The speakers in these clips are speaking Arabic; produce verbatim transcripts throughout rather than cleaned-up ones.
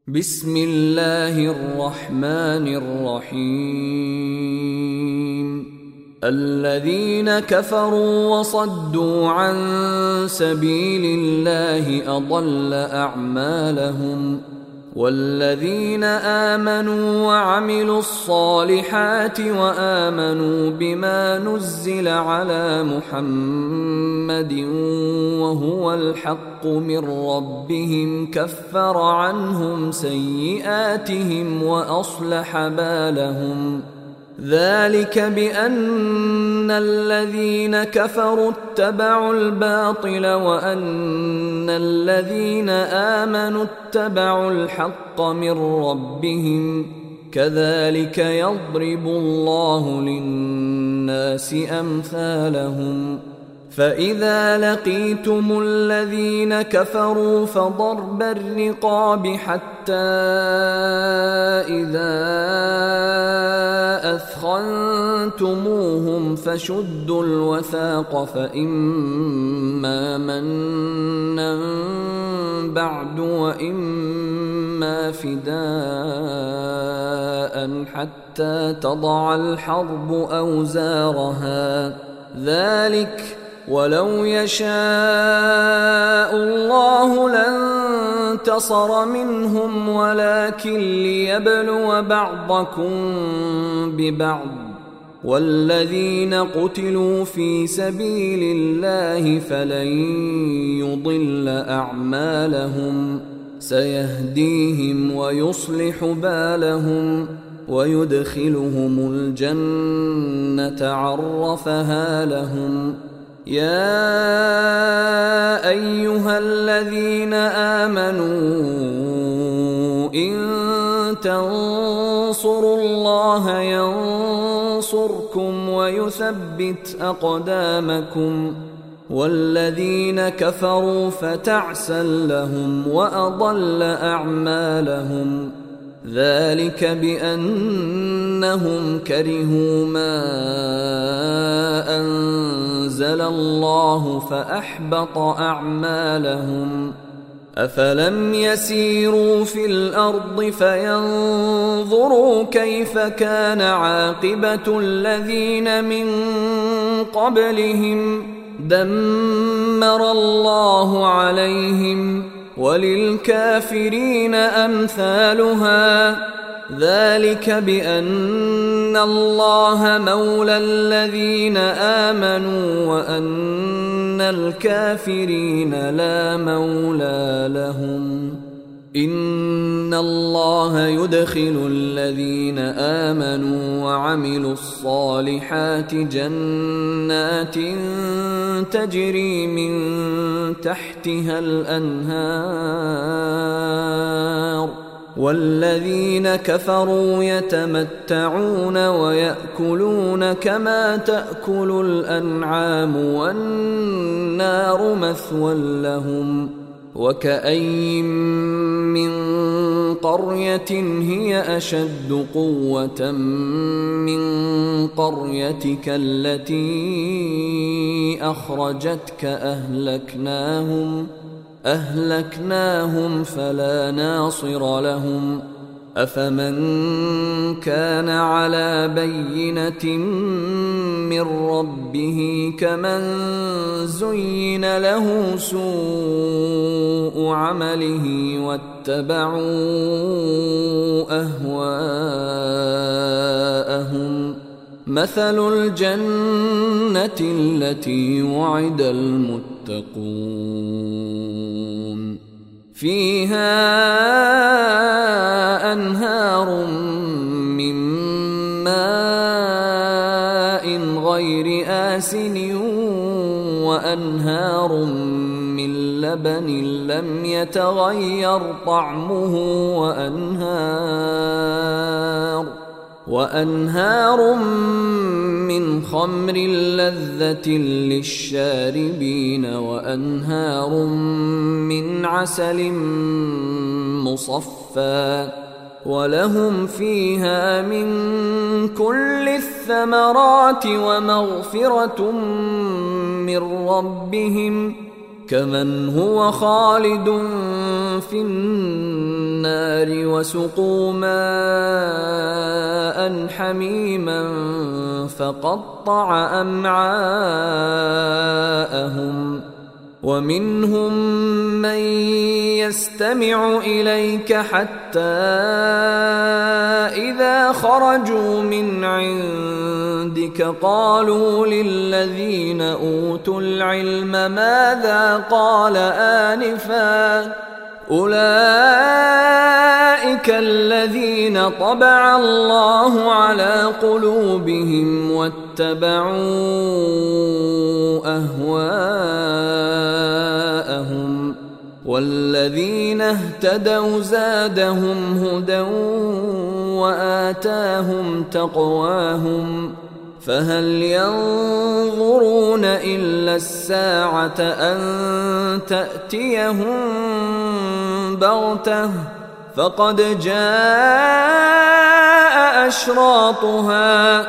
بسم الله الرحمن الرحيم الذين كفروا وصدوا عن سبيل الله أضل أعمالهم والذين آمنوا وعملوا الصالحات وآمنوا بما نزل على محمد وهو الحق من ربهم كفر عنهم سيئاتهم وأصلح بالهم ذلك بأن الذين كفروا اتبعوا الباطل وأن الذين آمنوا اتبعوا الحق من ربهم كذلك يضرب الله للناس أمثالهم فإذا لقيتم الذين كفروا فضرب الرقاب حتى إذا أثخنتموهم فشدوا الوثاق فإما منا بعد وإما فداء حتى تضع الحرب أوزارها ذلك ولو يشاء الله لانتصر منهم ولكن ليبلو بعضكم ببعض والذين قتلوا في سبيل الله فلن يضل أعمالهم سيهديهم ويصلح بالهم ويدخلهم الجنة عرفها لهم يا أيها الذين آمنوا إن تنصروا الله ينصركم ويثبت أقدامكم والذين كفروا فتعسا لهم وأضل أعمالهم ذلك بأنهم كرهوا ما أنزل الله فأحبط أعمالهم أفلم يسيروا في الأرض فينظروا كيف كان عاقبة الذين من قبلهم دمر الله عليهم وللكافرين أمثالها ذلك بأن الله مولى الذين آمنوا وأن الكافرين لا مولى لهم إن الله يدخل الذين آمنوا وعملوا الصالحات جنات تجري من تحتها الأنهار والذين كفروا يتمتعون ويأكلون كما تأكل الأنعام والنار مثوى لهم وكأين من قرية هي أشد قوة من قريتك التي أخرجتك أهلكناهم أهلكناهم فلا ناصر لهم أفمن كان على بينة من ربه كمن زين له سوء عمله واتبعوا أهواءهم مثل الجنة التي وعد المتقون فيها أنهار من ماء غير آسن وأنهار من لبن لم يتغير طعمه وأنهار وأنهار من خمر لذة للشاربين وأنهار من عسل مصفى ولهم فيها من كل الثمرات ومغفرة من ربهم كمن هو خالد في النار النار وسقوا ماء حميما فقطع أمعاءهم ومنهم من يستمع إليك حتى إذا خرجوا من عندك قالوا للذين أوتوا العلم ماذا قال آنفا أولئك الذين طبع الله على قلوبهم واتبعوا أهواءهم والذين اهتدوا زادهم هدى وآتاهم تقواهم فهل ينظرون إلا الساعة أن تأتيهم بغتة فقد جاء أشراطها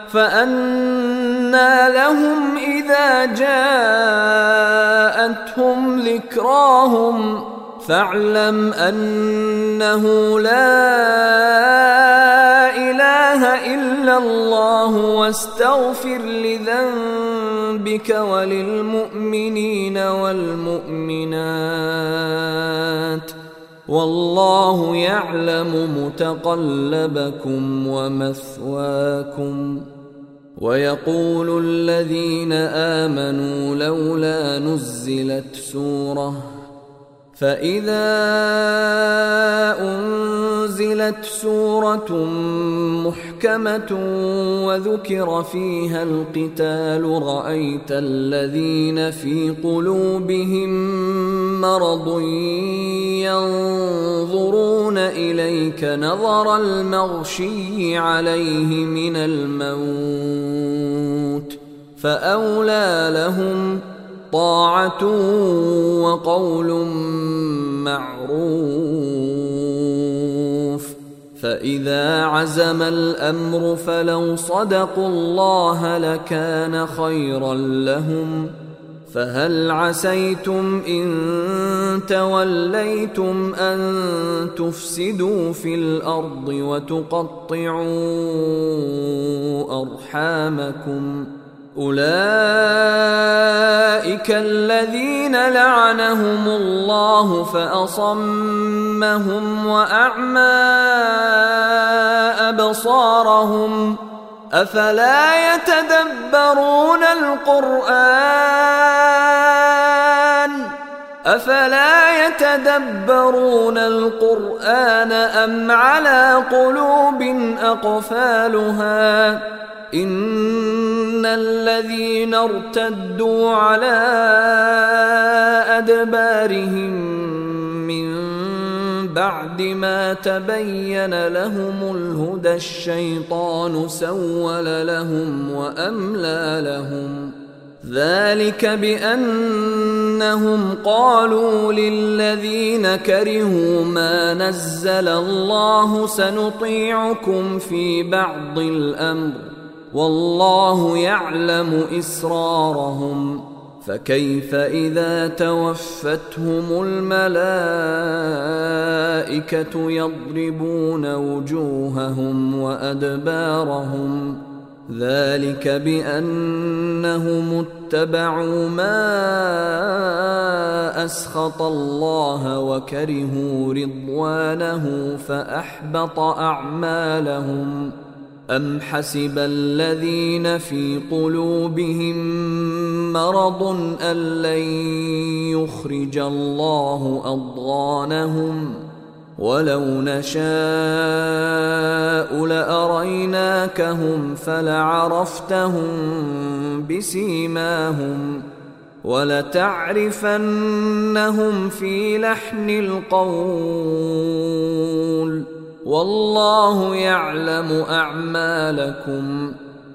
فأنى لهم إذا جاءتهم ذكراهم فاعلم أنه لا إله إلا الله واستغفر لذنبك وللمؤمنين والمؤمنات والله يعلم متقلبكم ومثواكم. ويقول الذين آمنوا لولا نزلت سورة فإذا أنزلت سورة محكمة وذكر فيها القتال رأيت الذين في قلوبهم مرض ينظرون إليك نظر المغشي عليه من الموت فأولى لهم طاعة وقول معروف. فإذا عزم الأمر فلو صدقوا الله لكان خيرا لهم فهل عسيتم إن توليتم أن تفسدوا في الأرض وتقطعوا أرحامكم أولئك الذين لعنهم الله فأصمهم وأعمى أبصارهم أفلا يتدبرون القرآن أفلا يتدبرون القرآن أم على قلوب أقفالها إن الذين ارتدوا على أدبارهم من بعد ما تبين لهم الهدى الشيطان سول لهم وأملى لهم ذلك بأنهم قالوا للذين كرهوا ما نزل الله سنطيعكم في بعض الأمر والله يعلم إسرارهم فكيف إذا توفتهم الملائكة يضربون وجوههم وأدبارهم ذلك بأنهم اتبعوا ما أسخط الله وكرهوا رضوانه فأحبط أعمالهم أم حسب الذين في قلوبهم مرض أن لن يخرج الله أضغانهم ولو نشاء لأريناكهم فلعرفتهم بسيماهم ولتعرفنهم في لحن القول والله يعلم أعمالكم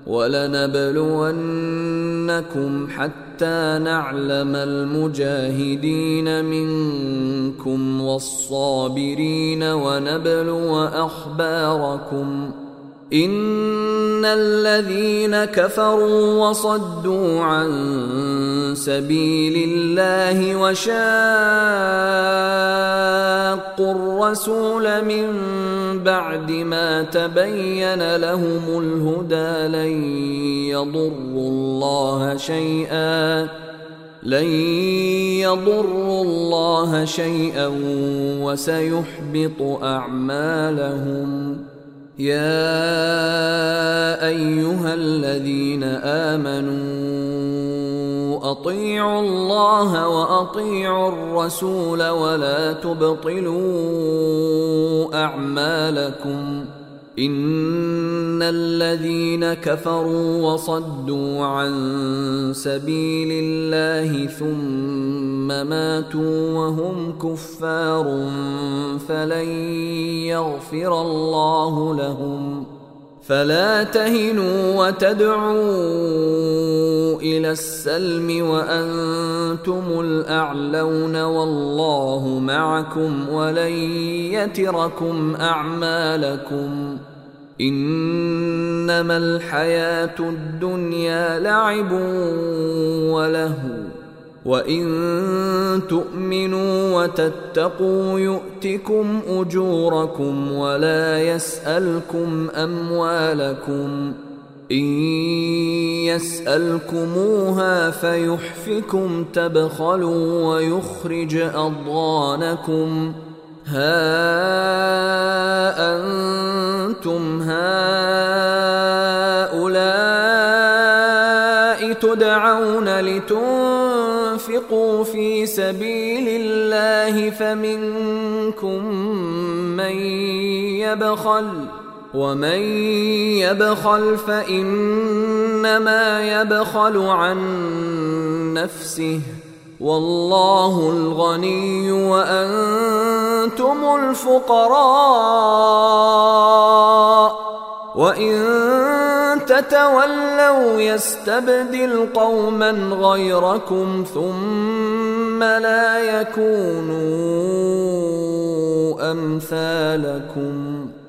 ولنبلونكم حتى نعلم المجاهدين منكم والصابرين ونبلو أخباركم إن الذين كفروا وصدوا عن سبيل الله وشاقوا الرسول من بعد ما تبين لهم الهدى لن يضروا الله شيئا لن يضروا الله شيئا وسيحبط أعمالهم. يا أيها الذين آمنوا أطيعوا الله وأطيعوا الرسول ولا تبطلوا أعمالكم. إن الذين كفروا وصدوا عن سبيل الله ثم ماتوا وهم كفار فلن يغفر الله لهم. فلا تهنوا وتدعوا إلى السلم وأنتم الأعلون والله معكم ولن يتركم أعمالكم. إنما الحياة الدنيا لعب ولهو وإن تؤمنوا وتتقوا يؤتكم أجوركم ولا يسألكم أموالكم. إن يسألكموها فيحفكم تبخلوا ويخرج أضغانكم. ها أنتم هؤلاء تدعون لتنفقوا في سبيل الله فمنكم من يبخل ومن يبخل فإنما يبخل عن نفسه والله الغني وأنتم الفقراء وإن تتولوا يستبدل قوما غيركم ثم لا يكونوا أمثالكم.